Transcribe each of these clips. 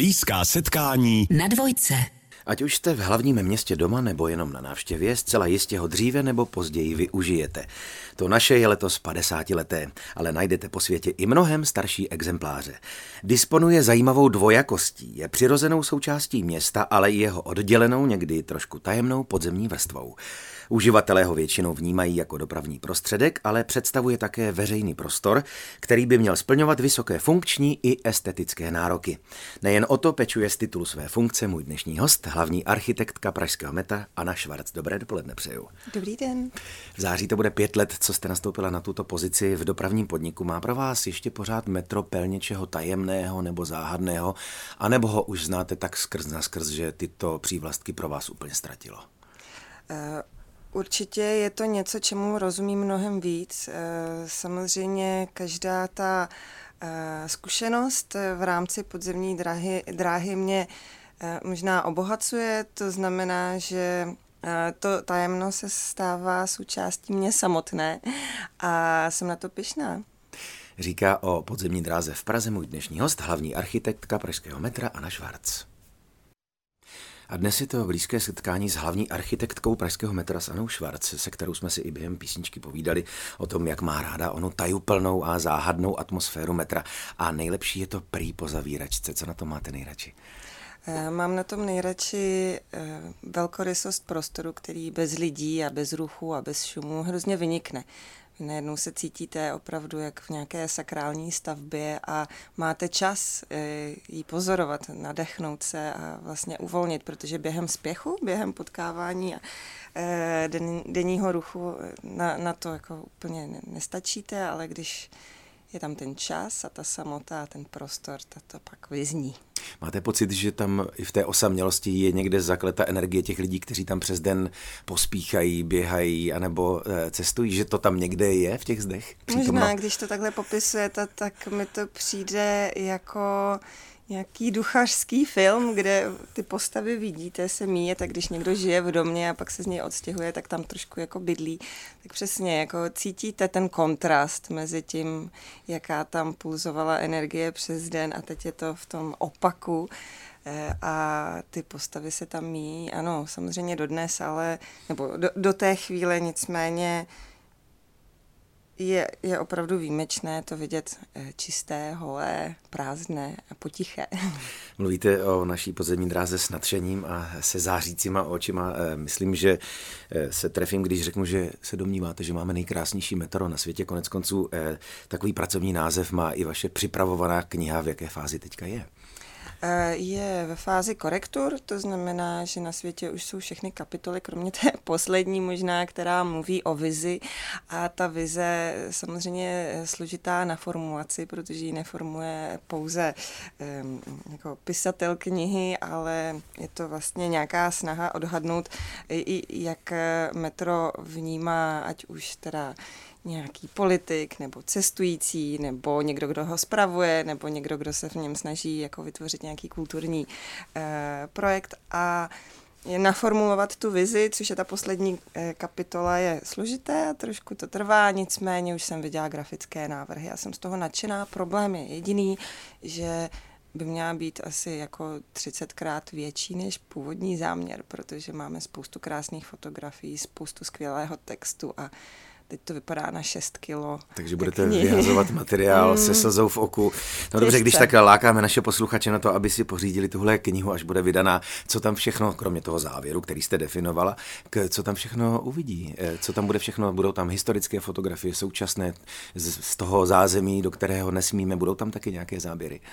Blízká setkání na Dvojce. Ať už jste v hlavním městě doma nebo jenom na návštěvě, zcela jistě ho dříve nebo později využijete. To naše je letos 50leté, ale najdete po světě i mnohem starší exempláře. Disponuje zajímavou dvojakostí, je přirozenou součástí města, ale i jeho oddělenou, někdy trošku tajemnou podzemní vrstvou. Uživatelé ho většinou vnímají jako dopravní prostředek, ale představuje také veřejný prostor, který by měl splňovat vysoké funkční i estetické nároky. Nejen o to pečuje z titulu své funkce můj dnešní host, hlavní architektka pražského metra Anna Schwarz. Dobré dopoledne přeju. Dobrý den. V září to bude 5 let, co jste nastoupila na tuto pozici v dopravním podniku. Má pro vás ještě pořád metro něčeho tajemného nebo záhadného, anebo ho už znáte tak skrz na skrz, že tyto přívlastky pro vás úplně ztratilo? Určitě je to něco, čemu rozumím mnohem víc. Samozřejmě každá ta zkušenost v rámci podzemní dráhy mě možná obohacuje, to znamená, že to tajemno se stává součástí mě samotné a jsem na to pyšná. Říká o podzemní dráze v Praze můj dnešní host, hlavní architektka pražského metra Anna Schwarz. A dnes je to blízké setkání s hlavní architektkou pražského metra s Annou Schwarz, se kterou jsme si i během písničky povídali o tom, jak má ráda onu tajuplnou a záhadnou atmosféru metra. A nejlepší je to prý po zavíračce. Co na to máte nejradši? Mám na tom nejradši velkorysost prostoru, který bez lidí a bez ruchu a bez šumu hrozně vynikne. Vy najednou se cítíte opravdu jak v nějaké sakrální stavbě a máte čas jí pozorovat, nadechnout se a vlastně uvolnit, protože během spěchu, během potkávání a denního ruchu na to jako úplně nestačíte, ale když je tam ten čas a ta samota a ten prostor, to pak vyzní. Máte pocit, že tam i v té osamělosti je někde zakleta energie těch lidí, kteří tam přes den pospíchají, běhají anebo cestují, že to tam někde je v těch zdech? Možná, když to takhle popisujete, tak mi to přijde jako nějaký duchařský film, kde ty postavy vidíte se míjet, a když někdo žije v domě a pak se z něj odstěhuje, tak tam trošku jako bydlí. Tak přesně, jako cítíte ten kontrast mezi tím, jaká tam pulzovala energie přes den a teď je to v tom opaku a ty postavy se tam míjí. Ano, samozřejmě dodnes, ale nebo do té chvíle nicméně je opravdu výjimečné to vidět čisté, holé, prázdné a potiché. Mluvíte o naší podzemní dráze s nadšením a se zářícíma očima. Myslím, že se trefím, když řeknu, že se domníváte, že máme nejkrásnější metro na světě. Koneckonců takový pracovní název má i vaše připravovaná kniha. V jaké fázi teďka je? Je ve fázi korektur, to znamená, že na světě už jsou všechny kapitoly, kromě té poslední možná, která mluví o vizi a ta vize samozřejmě je složitá na formulaci, protože ji neformuje pouze jako pisatel knihy, ale je to vlastně nějaká snaha odhadnout, jak metro vnímá, ať už teda nějaký politik, nebo cestující, nebo někdo, kdo ho spravuje, nebo někdo, kdo se v něm snaží jako vytvořit nějaký kulturní projekt a naformulovat tu vizi, což je ta poslední kapitola, je složité a trošku to trvá, nicméně už jsem viděla grafické návrhy a jsem z toho nadšená. Problém je jediný, že by měla být asi jako 30krát větší než původní záměr, protože máme spoustu krásných fotografií, spoustu skvělého textu a teď to vypadá na 6 kilo. Takže budete vyhazovat materiál se slzou v oku. No dobře, když tak lákáme naše posluchače na to, aby si pořídili tuhle knihu, až bude vydaná. Co tam všechno, kromě toho závěru, který jste definovala, co tam všechno uvidí? Co tam bude všechno? Budou tam historické fotografie, současné, z toho zázemí, do kterého nesmíme? Budou tam taky nějaké záběry?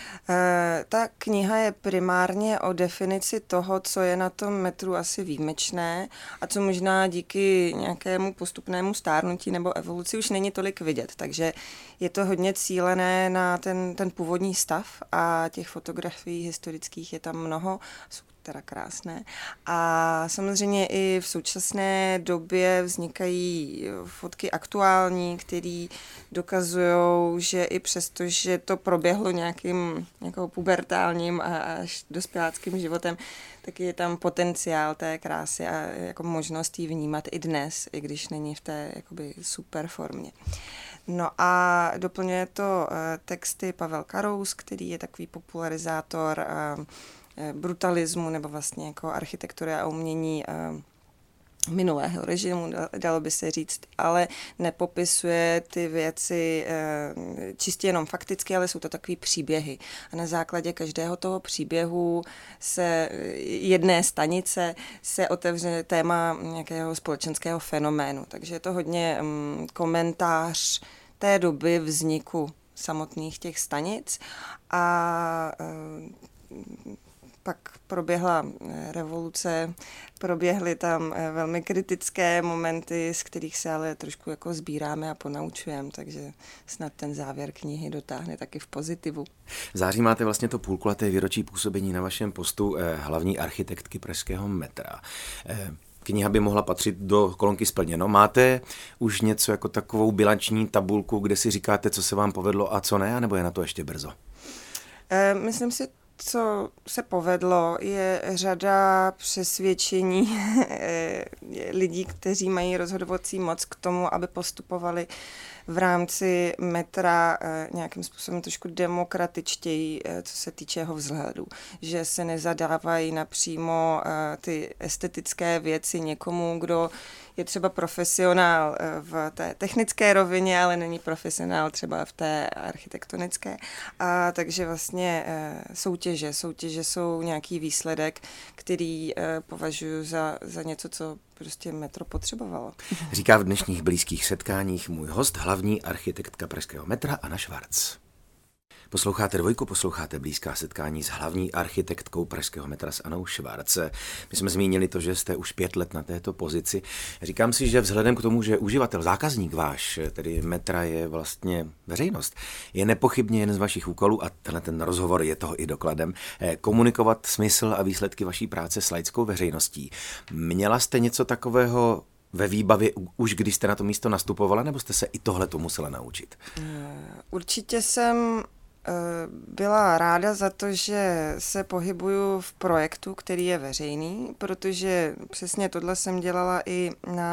Ta kniha je primárně o definici toho, co je na tom metru asi výjimečné a co možná díky nějakému postupnému stárnutí nebo evoluci už není tolik vidět. Takže je to hodně cílené na ten původní stav a těch fotografií historických je tam mnoho, jsou teda krásné. A samozřejmě i v současné době vznikají fotky aktuální, které dokazují, že i přesto, že to proběhlo nějakým jako pubertálním a až dospěláckým životem, tak je tam potenciál té krásy a jako možnost ji vnímat i dnes, i když není v té jakoby super formě. No a doplňuje to texty Pavel Karous, který je takový popularizátor brutalismu nebo vlastně jako architektury a umění minulého režimu, dalo by se říct, ale nepopisuje ty věci čistě jenom fakticky, ale jsou to takové příběhy. A na základě každého toho příběhu jedné stanice se otevře téma nějakého společenského fenoménu. Takže je to hodně komentář té doby vzniku samotných těch stanic a pak proběhla revoluce, proběhly tam velmi kritické momenty, z kterých se ale trošku jako sbíráme a ponaučujeme, takže snad ten závěr knihy dotáhne taky v pozitivu. V září máte vlastně to půlkulaté výročí působení na vašem postu hlavní architektky pražského metra. Kniha by mohla patřit do kolonky Splněno. Máte už něco jako takovou bilanční tabulku, kde si říkáte, co se vám povedlo a co ne, anebo je na to ještě brzo? Myslím si, co se povedlo, je řada přesvědčení lidí, kteří mají rozhodovací moc k tomu, aby postupovali v rámci metra nějakým způsobem trošku demokratičtěji, co se týče jeho vzhledu. Že se nezadávají napřímo ty estetické věci někomu, kdo je třeba profesionál v té technické rovině, ale není profesionál třeba v té architektonické. A takže vlastně soutěže jsou nějaký výsledek, který považuji za něco, co prostě metro potřebovalo. Říká v dnešních blízkých setkáních můj host, hlavní architektka pražského metra Anna Schwarz. Posloucháte Dvojku, posloucháte blízká setkání s hlavní architektkou pražského metra s Annou Schwarz. My jsme zmínili to, že jste už 5 let na této pozici. Říkám si, že vzhledem k tomu, že uživatel, zákazník váš, tedy metra je vlastně veřejnost, je nepochybně jeden z vašich úkolů, a ten rozhovor je toho i dokladem, komunikovat smysl a výsledky vaší práce s laickou veřejností. Měla jste něco takového ve výbavě už, když jste na to místo nastupovala, nebo jste se i tohleto musela naučit? Určitě jsem byla ráda za to, že se pohybuju v projektu, který je veřejný, protože přesně tohle jsem dělala i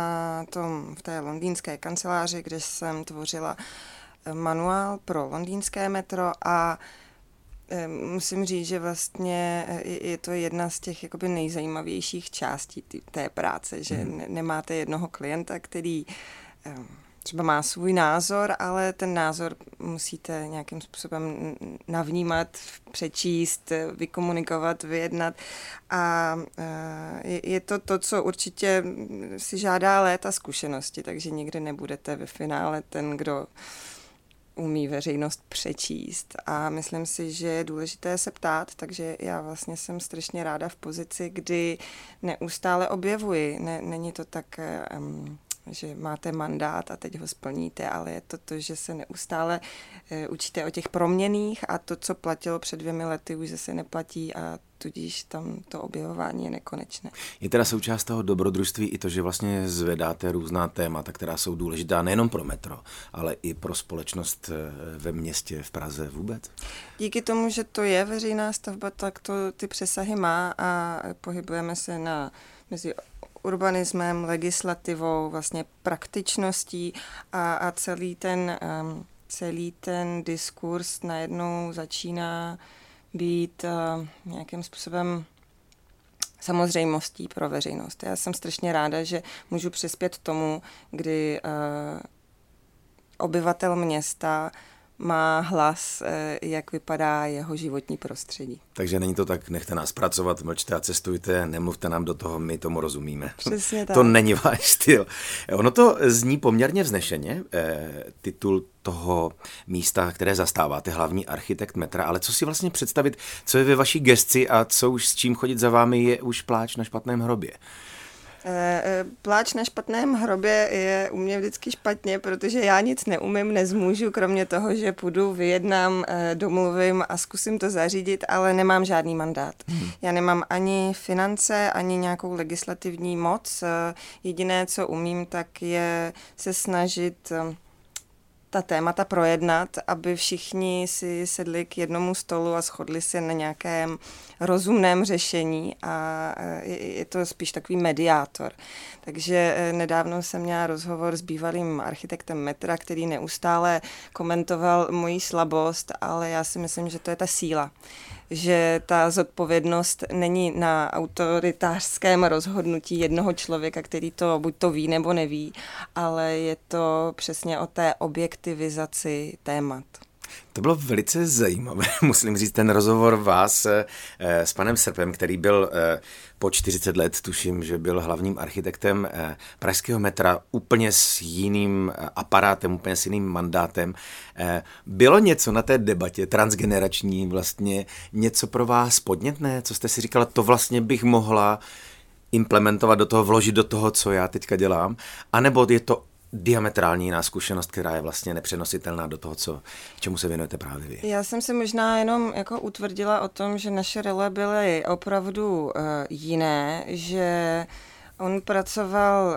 v té londýnské kanceláři, kde jsem tvořila manuál pro londýnské metro a musím říct, že vlastně je to jedna z těch jakoby nejzajímavějších částí té práce, že nemáte jednoho klienta, který třeba má svůj názor, ale ten názor musíte nějakým způsobem navnímat, přečíst, vykomunikovat, vyjednat a je to, co určitě si žádá léta zkušenosti, takže nikdy nebudete ve finále ten, kdo umí veřejnost přečíst a myslím si, že je důležité se ptát, takže já vlastně jsem strašně ráda v pozici, kdy neustále objevuji, není to tak že máte mandát a teď ho splníte, ale je to, že se neustále učíte o těch proměnných a to, co platilo před 2 lety, už zase neplatí a tudíž tam to objevování je nekonečné. Je teda součást toho dobrodružství i to, že vlastně zvedáte různá témata, která jsou důležitá nejenom pro metro, ale i pro společnost ve městě, v Praze vůbec? Díky tomu, že to je veřejná stavba, tak to ty přesahy má a pohybujeme se mezi urbanismem, legislativou, vlastně praktičností a celý ten diskurs najednou začíná být nějakým způsobem samozřejmostí pro veřejnost. Já jsem strašně ráda, že můžu přispět tomu, kdy obyvatel města má hlas, jak vypadá jeho životní prostředí. Takže není to tak, nechte nás pracovat, mlčte a cestujte, nemluvte nám do toho, my tomu rozumíme. Přesně tak. To není váš styl. Ono to zní poměrně vznešeně, titul toho místa, které zastáváte, hlavní architekt metra, ale co si vlastně představit, co je ve vaší gesci a co už s čím chodit za vámi je už pláč na špatném hrobě? Pláč na špatném hrobě je u mě vždycky špatně, protože já nic neumím, nezmůžu, kromě toho, že půjdu, vyjednám, domluvím a zkusím to zařídit, ale nemám žádný mandát. Já nemám ani finance, ani nějakou legislativní moc. Jediné, co umím, tak je se snažit ta témata projednat, aby všichni si sedli k jednomu stolu a shodli se na nějakém rozumném řešení a je to spíš takový mediátor. Takže nedávno jsem měla rozhovor s bývalým architektem metra, který neustále komentoval moji slabost, ale já si myslím, že to je ta síla. Že ta zodpovědnost není na autoritářském rozhodnutí jednoho člověka, který to buď to ví nebo neví, ale je to přesně o té objektivizaci témat. To bylo velice zajímavé, musím říct, ten rozhovor vás s panem Srpem, který byl po 40 let, tuším, že byl hlavním architektem pražského metra, úplně s jiným aparátem, úplně s jiným mandátem. Bylo něco na té debatě transgenerační vlastně, něco pro vás podnětné, co jste si říkala, to vlastně bych mohla implementovat do toho, vložit do toho, co já teďka dělám, anebo je to diametrální jiná zkušenost, která je vlastně nepřenositelná do toho, čemu se věnujete právě vy. Já jsem si možná jenom jako utvrdila o tom, že naše role byly opravdu jiné, že on pracoval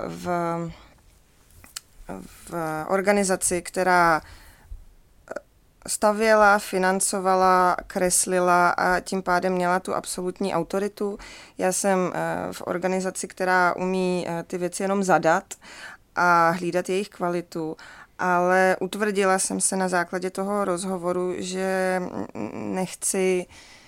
v organizaci, která stavěla, financovala, kreslila a tím pádem měla tu absolutní autoritu. Já jsem v organizaci, která umí ty věci jenom zadat a hlídat jejich kvalitu, ale utvrdila jsem se na základě toho rozhovoru, že nechci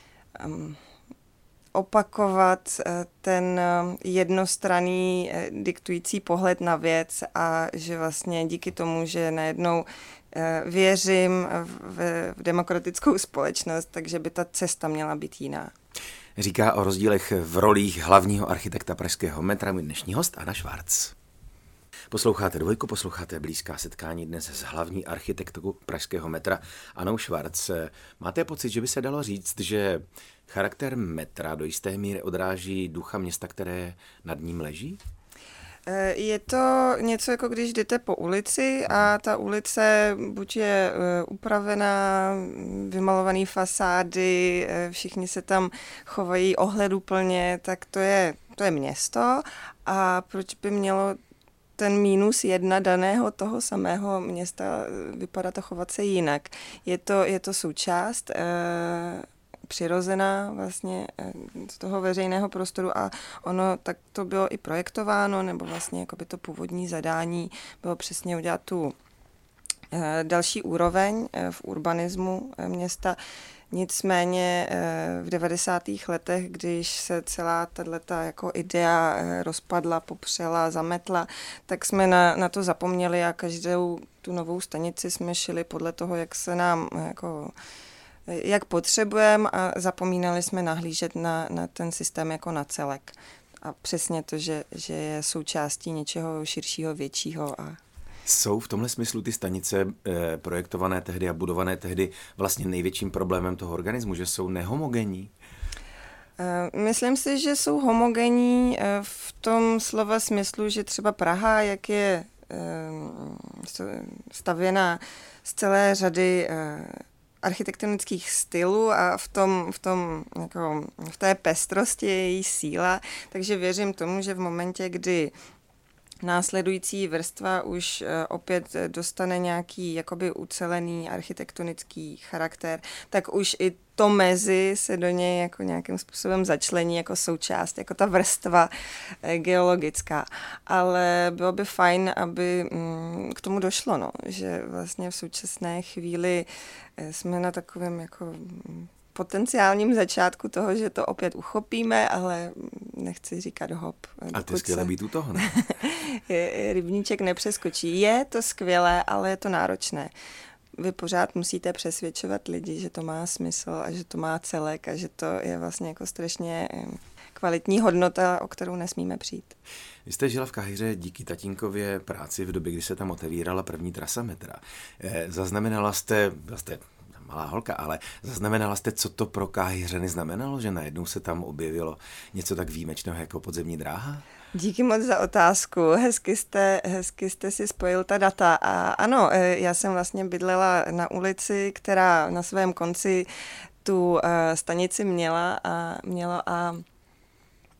opakovat ten jednostranný diktující pohled na věc a že vlastně díky tomu, že najednou věřím v demokratickou společnost, takže by ta cesta měla být jiná. Říká o rozdílech v rolích hlavního architekta pražského metra můj dnešní host Anna Schwarz. Posloucháte Dvojku, posloucháte Blízká setkání dnes s hlavní architektkou pražského metra Annou Schwarz. Máte pocit, že by se dalo říct, že charakter metra do jisté míry odráží ducha města, které nad ním leží? Je to něco, jako když jdete po ulici a ta ulice buď je upravená, vymalované fasády, všichni se tam chovají ohleduplně, tak to je město a proč by mělo ten -1 daného toho samého města vypadat a chovat se jinak. Je to součást přirozená vlastně z toho veřejného prostoru a ono tak to bylo i projektováno, nebo vlastně jako by to původní zadání bylo přesně udělat tu další úroveň v urbanismu města. Nicméně v 90. letech, když se celá tato jako idea rozpadla, popřela, zametla, tak jsme na to zapomněli a každou tu novou stanici jsme šili podle toho, jak se nám jak potřebujeme a zapomínali jsme nahlížet na ten systém jako na celek. A přesně to, že je součástí něčeho širšího, většího. Jsou v tomhle smyslu ty stanice projektované tehdy a budované tehdy vlastně největším problémem toho organismu, že jsou nehomogenní? Myslím si, že jsou homogenní v tom slova smyslu, že třeba Praha, jak je stavěná z celé řady architektonických stylů a v té pestrosti je její síla, takže věřím tomu, že v momentě, kdy následující vrstva už opět dostane nějaký jakoby ucelený architektonický charakter, tak už i to mezi se do něj jako nějakým způsobem začlení jako součást, jako ta vrstva geologická. Ale bylo by fajn, aby k tomu došlo, no, že vlastně v současné chvíli jsme na takovém jako potenciálním začátku toho, že to opět uchopíme, ale nechci říkat hop. A to je skvělé být u toho, ne? Rybníček nepřeskočí. Je to skvělé, ale je to náročné. Vy pořád musíte přesvědčovat lidi, že to má smysl a že to má celek a že to je vlastně jako strašně kvalitní hodnota, o kterou nesmíme přijít. Vy jste žila v Káhiře díky tatínkově práci v době, kdy se tam otevírala první trasa metra. Zaznamenala jste malá holka, ale zaznamenala jste, co to pro Káhiřany znamenalo, že najednou se tam objevilo něco tak výjimečného jako podzemní dráha? Díky moc za otázku. Hezky jste si spojil ta data. A ano, já jsem vlastně bydlela na ulici, která na svém konci tu stanici měla a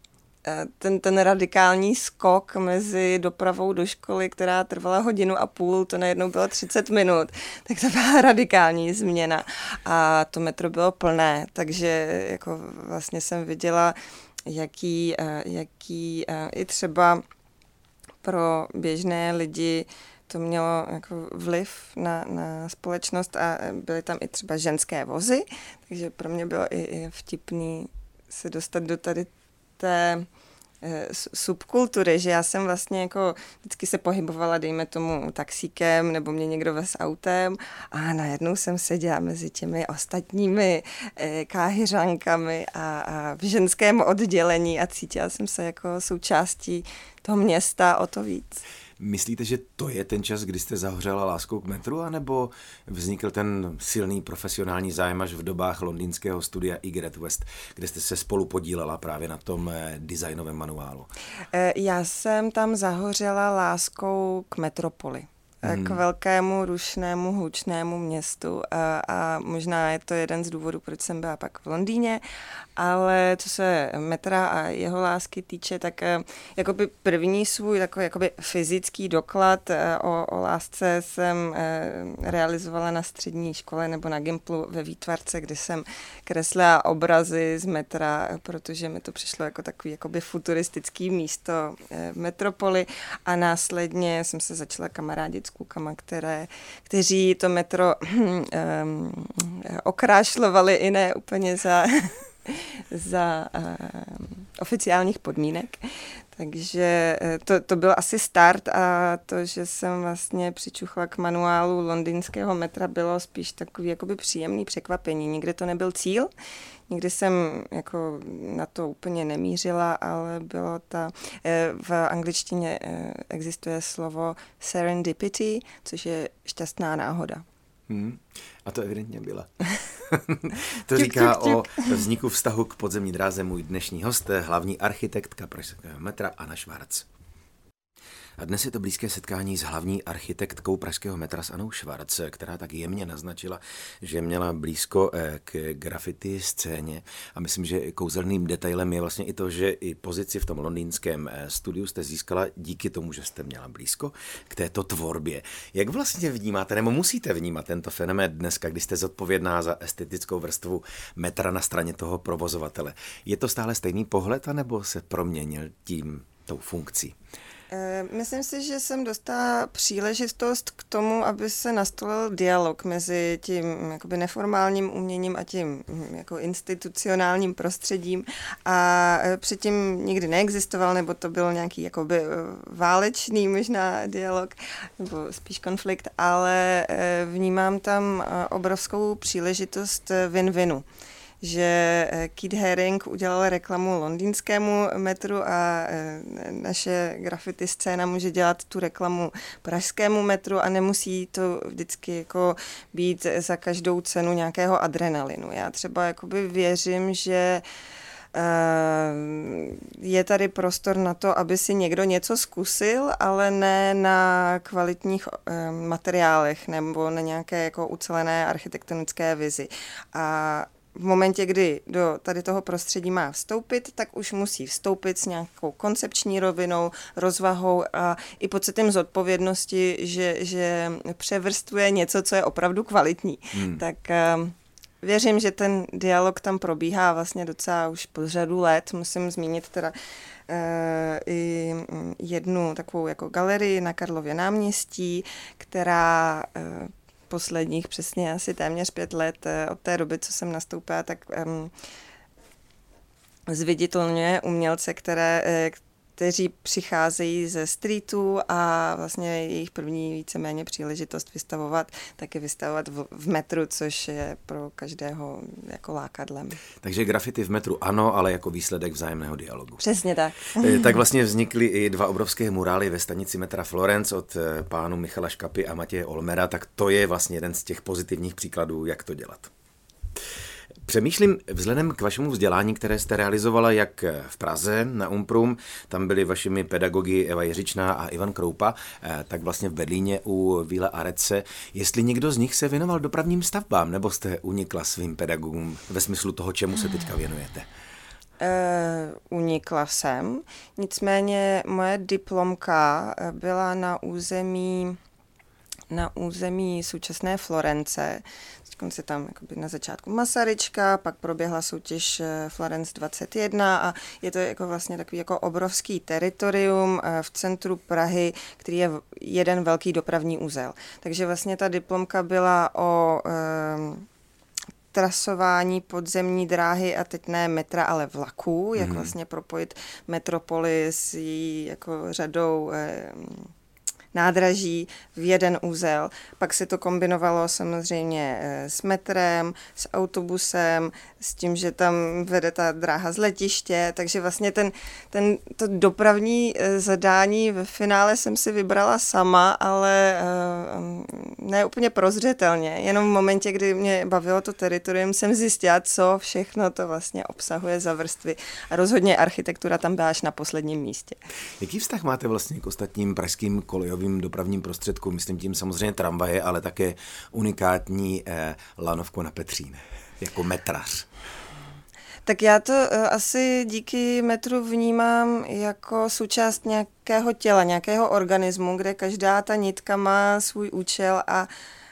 ten radikální skok mezi dopravou do školy, která trvala 1,5 hodiny, to najednou bylo 30 minut, tak to byla radikální změna. A to metro bylo plné, takže jako vlastně jsem viděla, jaký i třeba pro běžné lidi to mělo jako vliv na společnost a byly tam i třeba ženské vozy, takže pro mě bylo i vtipný se dostat do tady té subkultury, že já jsem vlastně jako vždycky se pohybovala, dejme tomu, taxíkem nebo mě někdo vez autem a najednou jsem seděla mezi těmi ostatními káhyřankami a v ženském oddělení a cítila jsem se jako součástí toho města o to víc. Myslíte, že to je ten čas, kdy jste zahořela láskou k metru, anebo vznikl ten silný profesionální zájem až v dobách londýnského studia Egerton West, kde jste se spolu podílela právě na tom designovém manuálu? Já jsem tam zahořela láskou k metropoli. K velkému, rušnému, hlučnému městu a možná je to jeden z důvodů, proč jsem byla pak v Londýně, ale co se metra a jeho lásky týče, tak jakoby první svůj takový jakoby fyzický doklad o lásce jsem realizovala na střední škole nebo na Gimplu ve výtvarce, kde jsem kreslila obrazy z metra, protože mi to přišlo jako takový jakoby futuristický místo v metropoli a následně jsem se začala kamarádit s klukama, kteří to metro okrášlovali i ne úplně za oficiálních podmínek. Takže to byl asi start a to, že jsem vlastně přičuchla k manuálu londýnského metra, bylo spíš takový jakoby příjemný překvapení. Nikdy to nebyl cíl, nikdy jsem jako na to úplně nemířila, ale bylo v angličtině existuje slovo serendipity, což je šťastná náhoda. A to evidentně byla. To říká o vzniku vztahu k podzemní dráze můj dnešní host, hlavní architektka pražského metra Anna Schwarz. A dnes je to blízké setkání s hlavní architektkou pražského metra s Annou Schwarz, která tak jemně naznačila, že měla blízko k graffiti scéně. A myslím, že kouzelným detailem je vlastně i to, že i pozici v tom londýnském studiu jste získala díky tomu, že jste měla blízko k této tvorbě. Jak vlastně vnímáte, nebo musíte vnímat tento fenomén dneska, kdy jste zodpovědná za estetickou vrstvu metra na straně toho provozovatele? Je to stále stejný pohled, anebo se proměnil tou funkcí? Myslím si, že jsem dostala příležitost k tomu, aby se nastolil dialog mezi tím jakoby neformálním uměním a tím jako institucionálním prostředím a předtím nikdy neexistoval, nebo to byl nějaký jakoby válečný možná dialog, nebo spíš konflikt, ale vnímám tam obrovskou příležitost win-winu. Že Keith Haring udělal reklamu londýnskému metru a naše graffiti scéna může dělat tu reklamu pražskému metru a nemusí to vždycky jako být za každou cenu nějakého adrenalinu. Já třeba jakoby věřím, že je tady prostor na to, aby si někdo něco zkusil, ale ne na kvalitních materiálech nebo na nějaké jako ucelené architektonické vizi. A v momentě, kdy do tady toho prostředí má vstoupit, tak už musí vstoupit s nějakou koncepční rovinou, rozvahou a i pocitem zodpovědnosti, že převrstvuje něco, co je opravdu kvalitní. Tak věřím, že ten dialog tam probíhá vlastně docela už po řadu let. Musím zmínit teda i jednu takovou jako galerii na Karlově náměstí, která posledních přesně asi téměř 5 let od té doby, co jsem nastoupila, tak zviditelňuje umělce, kteří přicházejí ze streetu a vlastně jejich první víceméně příležitost vystavovat, taky vystavovat v metru, což je pro každého jako lákadlem. Takže graffiti v metru ano, ale jako výsledek vzájemného dialogu. Přesně tak. Tak vlastně vznikly i 2 obrovské murály ve stanici metra Florence od pánů Michala Škapy a Matěje Olmera, tak to je vlastně jeden z těch pozitivních příkladů, jak to dělat. Přemýšlím vzhledem k vašemu vzdělání, které jste realizovala jak v Praze na Umprum, tam byli vašimi pedagogy Eva Jiřičná a Ivan Kroupa, tak vlastně v Berlíně u Villa Arece. Jestli někdo z nich se věnoval dopravním stavbám, nebo jste unikla svým pedagogům ve smyslu toho, čemu se teďka věnujete? Unikla jsem, nicméně moje diplomka byla na území současné Florence. Se tam na začátku Masaryčka, pak proběhla soutěž Florence 21 a je to jako vlastně takový jako obrovský teritorium v centru Prahy, který je jeden velký dopravní uzel. Takže vlastně ta diplomka byla o trasování podzemní dráhy a teď ne metra, ale vlaků, jak vlastně propojit metropoli s její jako řadou nádraží v jeden úzel. Pak se to kombinovalo samozřejmě s metrem, s autobusem, s tím, že tam vede ta dráha z letiště, takže vlastně to dopravní zadání ve finále jsem si vybrala sama, ale ne úplně prozřetelně. Jenom v momentě, kdy mě bavilo to teritorium, jsem zjistila, co všechno to vlastně obsahuje za vrstvy. A rozhodně architektura tam byla až na posledním místě. Jaký vztah máte vlastně k ostatním pražským kolejovým dopravním prostředkům? Myslím tím samozřejmě tramvaje, ale také unikátní lanovku na Petřín, jako metrař. Tak já to asi díky metru vnímám jako součást nějakého těla, nějakého organismu, kde každá ta nitka má svůj účel a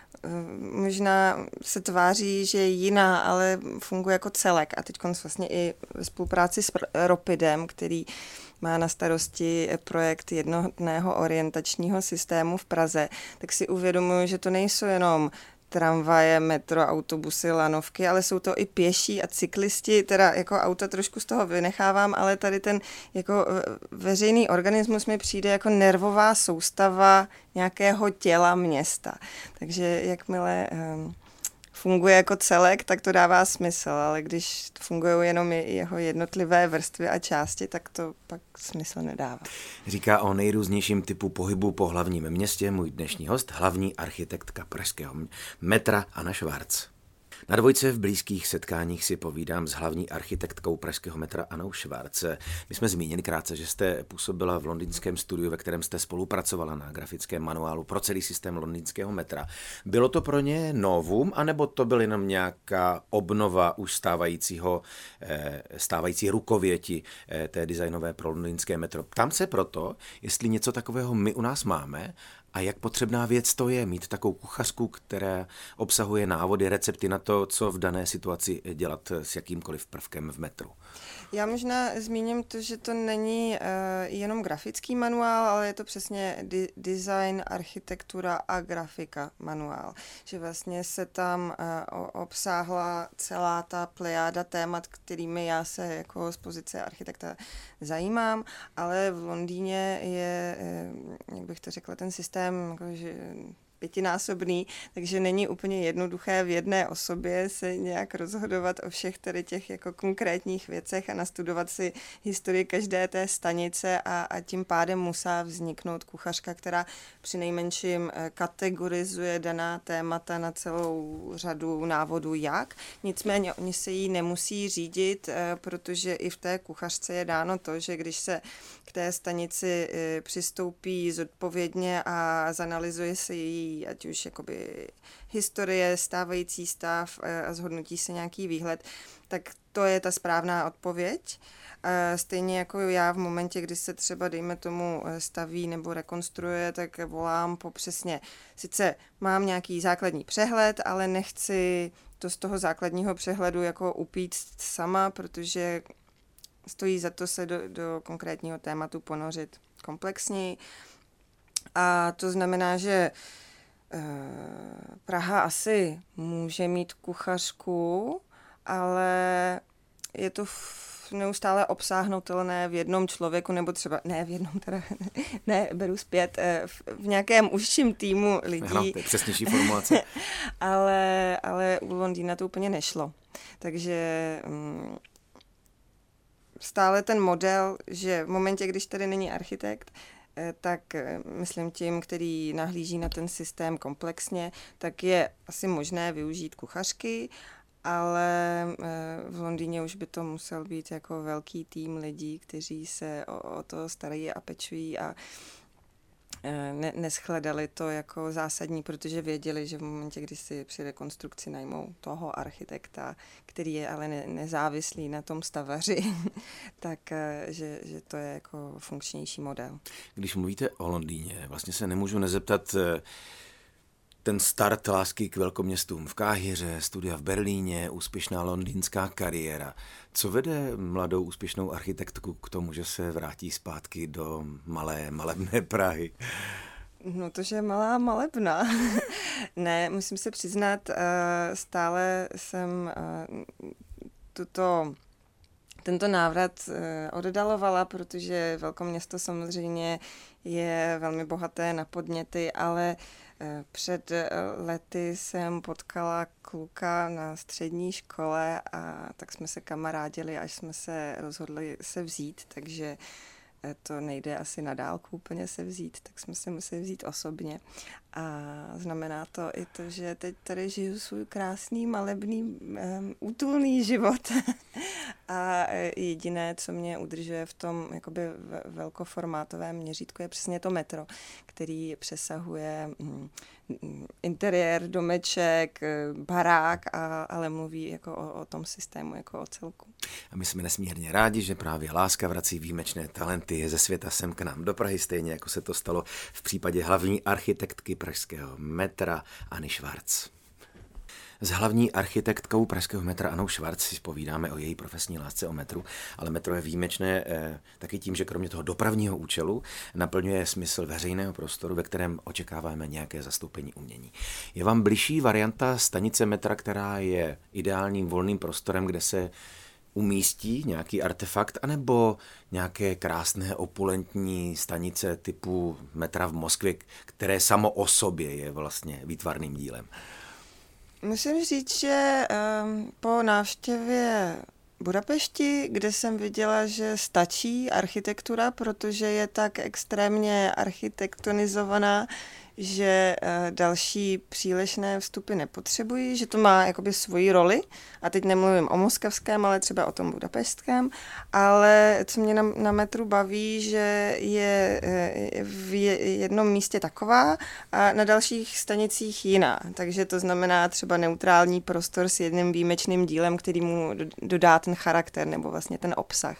možná se tváří, že je jiná, ale funguje jako celek. A teď vlastně i ve spolupráci s Ropidem, který má na starosti projekt jednotného orientačního systému v Praze, tak si uvědomuji, že to nejsou jenom tramvaje, metro, autobusy, lanovky, ale jsou to i pěší a cyklisti, teda jako auta trošku z toho vynechávám, ale tady ten jako veřejný organismus mi přijde jako nervová soustava nějakého těla města. Takže jakmile funguje jako celek, tak to dává smysl, ale když fungují jenom jeho jednotlivé vrstvy a části, tak to pak smysl nedává. Říká o nejrůznějším typu pohybu po hlavním městě můj dnešní host, hlavní architektka pražského metra Anna Schwarz. Na dvojce v blízkých setkáních si povídám s hlavní architektkou pražského metra Annou Schwarz. My jsme zmínili krátce, že jste působila v londýnském studiu, ve kterém jste spolupracovala na grafickém manuálu pro celý systém londýnského metra. Bylo to pro ně novum, anebo to byl jenom nějaká obnova už stávající rukověti té designové pro londýnské metro? Ptám se proto, jestli něco takového my u nás máme, a jak potřebná věc to je mít takovou kuchařku, která obsahuje návody, recepty na to, co v dané situaci dělat s jakýmkoliv prvkem v metru. Já možná zmíním to, že to není jenom grafický manuál, ale je to přesně design, architektura a grafika manuál. Že vlastně se tam obsáhla celá ta plejáda témat, kterými já se jako z pozice architekta zajímám, ale v Londýně je, jak bych to řekla, ten systém jakože pětinásobný, takže není úplně jednoduché v jedné osobě se nějak rozhodovat o všech tady těch jako konkrétních věcech a nastudovat si historii každé té stanice a tím pádem musí vzniknout kuchařka, která přinejmenším kategorizuje daná témata na celou řadu návodů jak. Nicméně oni se jí nemusí řídit, protože i v té kuchařce je dáno to, že když se k té stanici přistoupí zodpovědně a zanalyzuje se její ať už jakoby historie, stávající stav a zhodnotí se nějaký výhled, tak to je ta správná odpověď. Stejně jako já v momentě, kdy se třeba, dejme tomu, staví nebo rekonstruuje, tak volám po přesně. Sice mám nějaký základní přehled, ale nechci to z toho základního přehledu jako upít sama, protože stojí za to se do konkrétního tématu ponořit komplexněji. A to znamená, že Praha asi může mít kuchařku, ale je to neustále obsáhnutelné v jednom člověku, nebo třeba, ne v jednom, teda, ne, beru zpět, v nějakém užším týmu lidí. Ano, to je přesnější formulace. ale u Londýna to úplně nešlo. Takže stále ten model, že v momentě, když tady není architekt, tak myslím tím, který nahlíží na ten systém komplexně, tak je asi možné využít kuchařky, ale v Londýně už by to musel být jako velký tým lidí, kteří se o to starají a pečují a neschledali to jako zásadní, protože věděli, že v momentě, kdy si při rekonstrukci najmou toho architekta, který je ale nezávislý na tom stavaři, tak že to je jako funkčnější model. Když mluvíte o Londýně, vlastně se nemůžu nezeptat, ten start lásky k velkoměstům v Káhiře, studia v Berlíně, úspěšná londýnská kariéra. Co vede mladou úspěšnou architektku k tomu, že se vrátí zpátky do malé, malebné Prahy? No to, že je malá malebna. Ne, musím se přiznat, stále jsem tento návrat oddalovala, protože velkoměsto samozřejmě je velmi bohaté na podněty, ale před lety jsem potkala kluka na střední škole a tak jsme se kamarádili, až jsme se rozhodli se vzít, takže to nejde asi na dálku úplně se vzít, tak jsme se museli vzít osobně. A znamená to i to, že teď tady žiju svůj krásný, malebný, útulný život. A jediné, co mě udržuje v tom jakoby velkoformátovém měřítku, je přesně to metro, který přesahuje interiér, domeček, barák, ale mluví jako o tom systému, jako o celku. A my jsme nesmírně rádi, že právě láska vrací výjimečné talenty ze světa sem k nám do Prahy, stejně jako se to stalo v případě hlavní architektky pražského metra Anny Schwarz. S hlavní architektkou pražského metra Annou Schwarz si povídáme o její profesní lásce o metru, ale metro je výjimečné taky tím, že kromě toho dopravního účelu naplňuje smysl veřejného prostoru, ve kterém očekáváme nějaké zastoupení umění. Je vám bližší varianta stanice metra, která je ideálním volným prostorem, kde se umístí nějaký artefakt, anebo nějaké krásné opulentní stanice typu metra v Moskvě, které samo o sobě je vlastně výtvarným dílem? Musím říct, že po návštěvě Budapešti, kde jsem viděla, že stačí architektura, protože je tak extrémně architektonizovaná, že další přílišné vstupy nepotřebují, že to má jakoby svoji roli. A teď nemluvím o moskevském, ale třeba o tom budapešťském. Ale co mě na metru baví, že je v jednom místě taková a na dalších stanicích jiná. Takže to znamená třeba neutrální prostor s jedním výjimečným dílem, který mu dodá ten charakter nebo vlastně ten obsah.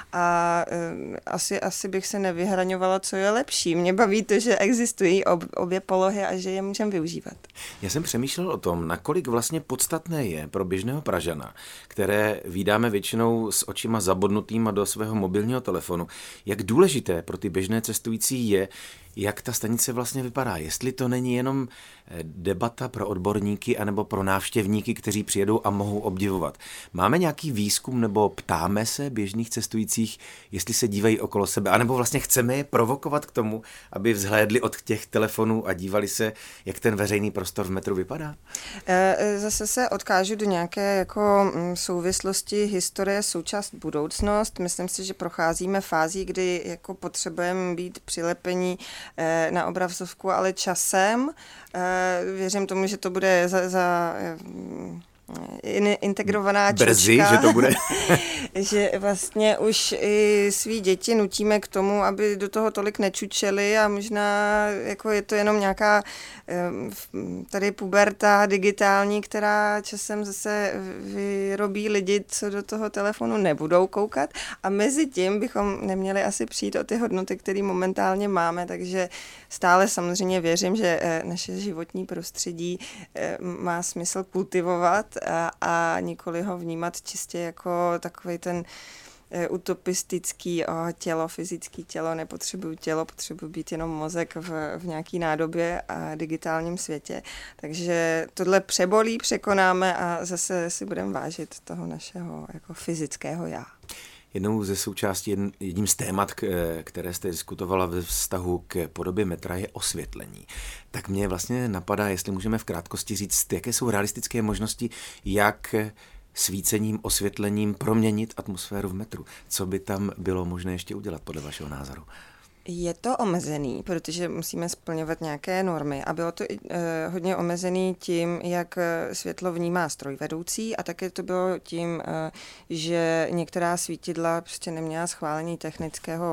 A asi bych se nevyhraňovala, co je lepší. Mě baví to, že existují obě polohy a že je můžeme využívat. Já jsem přemýšlel o tom, nakolik vlastně podstatné je pro běžného Pražana, které vídáme většinou s očima zabodnutýma do svého mobilního telefonu, jak důležité pro ty běžné cestující je, jak ta stanice vlastně vypadá. Jestli to není jenom debata pro odborníky anebo pro návštěvníky, kteří přijedou a mohou obdivovat. Máme nějaký výzkum nebo ptáme se běžných cestujících, jestli se dívají okolo sebe, anebo vlastně chceme je provokovat k tomu, aby vzhlédli od těch telefonů a dívali se, jak ten veřejný prostor v metru vypadá? Zase se odkážu do nějaké jako souvislosti historie, součást, budoucnost. Myslím si, že procházíme fází, kdy jako potřebujeme být přilepení na obrazovku, ale časem. Věřím tomu, že to bude za integrovaná čočka. Brzy, že to bude. Že vlastně už i svý děti nutíme k tomu, aby do toho tolik nečučeli a možná jako je to jenom nějaká tady puberta digitální, která časem zase vyrobí lidi, co do toho telefonu nebudou koukat a mezi tím bychom neměli asi přijít o ty hodnoty, které momentálně máme, takže stále samozřejmě věřím, že naše životní prostředí má smysl kultivovat a nikoli ho vnímat čistě jako takový ten utopistický fyzický tělo, nepotřebuju tělo, potřebuji být jenom mozek v nějaký nádobě a digitálním světě. Takže tohle přebolí, překonáme a zase si budeme vážit toho našeho jako fyzického já. Jednou ze součástí, jedním z témat, které jste diskutovala ve vztahu k podobě metra, je osvětlení. Tak mě vlastně napadá, jestli můžeme v krátkosti říct, jaké jsou realistické možnosti, jak svícením, osvětlením proměnit atmosféru v metru. Co by tam bylo možné ještě udělat podle vašeho názoru? Je to omezený, protože musíme splňovat nějaké normy a bylo to hodně omezený tím, jak světlo vnímá strojvedoucí a také to bylo tím, že některá svítidla prostě neměla schválení technického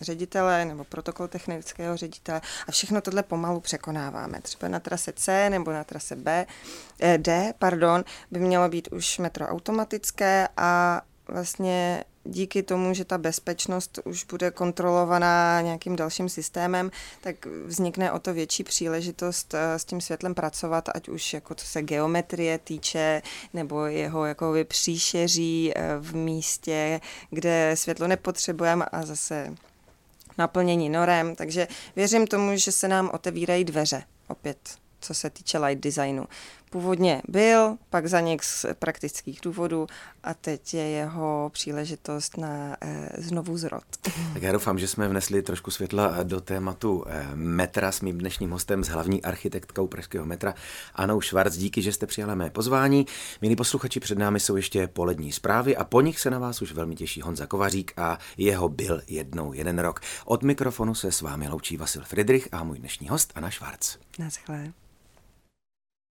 ředitele nebo protokol technického ředitele a všechno tohle pomalu překonáváme. Třeba na trase C nebo na trase D by mělo být už metro automatické a vlastně díky tomu, že ta bezpečnost už bude kontrolovaná nějakým dalším systémem, tak vznikne o to větší příležitost s tím světlem pracovat, ať už jako to se geometrie týče, nebo jeho jakoby příšeří v místě, kde světlo nepotřebujeme a zase naplnění norem. Takže věřím tomu, že se nám otevírají dveře opět, co se týče light designu. Původně byl, pak zanikl z praktických důvodů a teď je jeho příležitost na znovu zrod. Tak já doufám, že jsme vnesli trošku světla do tématu metra s mým dnešním hostem, s hlavní architektkou pražského metra Annou Schwarz. Díky, že jste přijala mé pozvání. Milí posluchači, před námi jsou ještě polední zprávy a po nich se na vás už velmi těší Honza Kovařík a jeho Byl jednou jeden rok. Od mikrofonu se s vámi loučí Vasil Friedrich a můj dnešní host Anna Schwarz. Naschle.